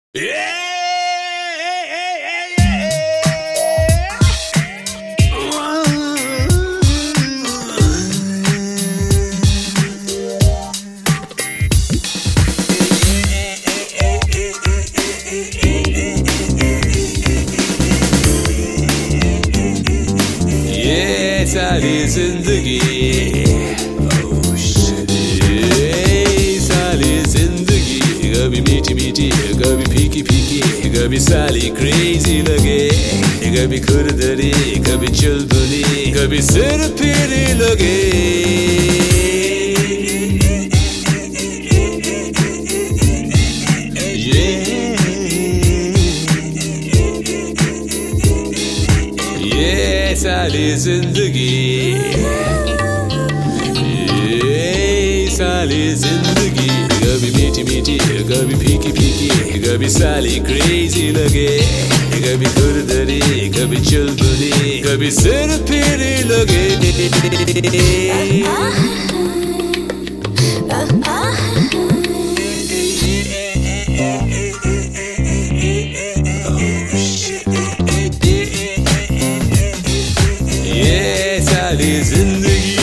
सारी जिंदगी सारी जिंदगी कभी मीठी मीठी कभी फीकी फीकी कभी साली क्रेजी लगे कभी खुरदरी कभी चुलबुली कभी सिर पीरी लगे ये साली जिंदगी साली जिंदगी कभी मीठी मीठी कभी फीकी फीकी कभी साली क्रेजी लगे कभी खुरदरी कभी चुलबुली कभी सिर पीरी लगे जिंदगी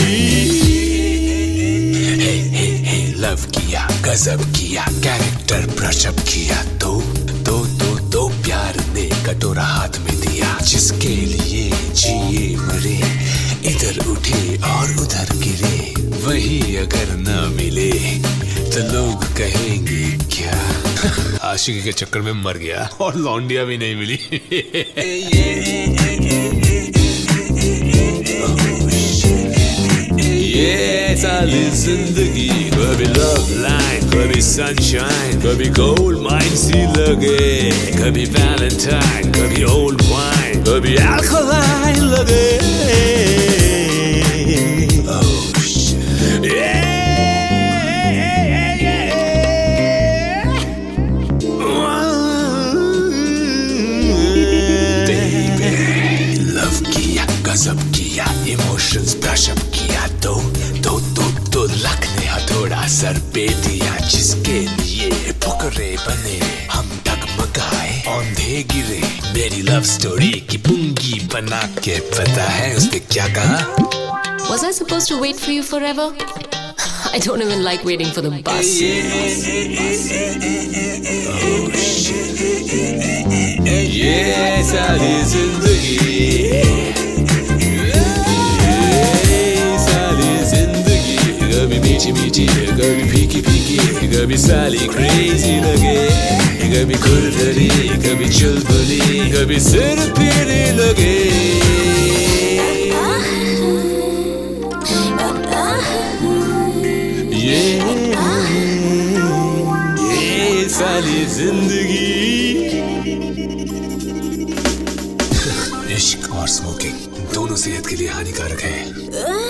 लव किया गजब किया कैरेक्टर ब्रशअप किया तो प्यार ने कटोरा हाथ में दिया जिसके लिए जिए मरे इधर उठे और उधर गिरे वही अगर न मिले तो लोग कहेंगे क्या आशिकी के चक्कर में मर गया और लौंडिया भी नहीं मिली ये साली जिंदगी कभी लव लाइन कभी सनशाइन कभी गोल्ड माइन सी लगे कभी वैलेंटाइन कभी ओल्ड वाइन कभी अल्कोहल लगे लव किया गजब किया इमोशंस ब्रशअप किया तो लक ने हथौड़ा सर पे दिया जिसके लिए फुकरे बने हम डगमगाए औंधे गिरे मेरी लव स्टोरी की पुंगी बना के पता है उसने क्या कहा Was I supposed to wait for you forever? I don't even like waiting for the bus. ये सारी जिंदगी कभी मीठी मीठी कभी फीकी फीकी कभी साली क्रेजी लगे कभी खुरदरी कभी चुलबुली कभी सिर पीरी लगे ये साली जिंदगी इश्क और स्मोकिंग दोनों सेहत के लिए हानिकारक है